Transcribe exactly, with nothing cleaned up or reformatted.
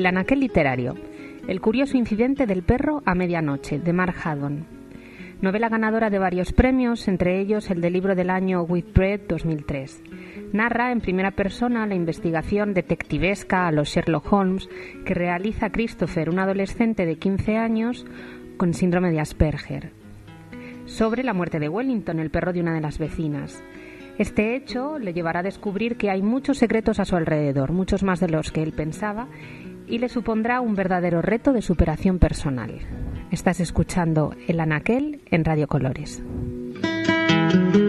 El anaquel literario. El curioso incidente del perro a medianoche, de Mark Haddon. Novela ganadora de varios premios, entre ellos el del libro del año Whitbread dos mil tres. Narra en primera persona la investigación detectivesca a los Sherlock Holmes que realiza Christopher, un adolescente de quince años con síndrome de Asperger, sobre la muerte de Wellington, el perro de una de las vecinas. Este hecho le llevará a descubrir que hay muchos secretos a su alrededor, muchos más de los que él pensaba, y le supondrá un verdadero reto de superación personal. Estás escuchando El Anaquel en Radio Colores.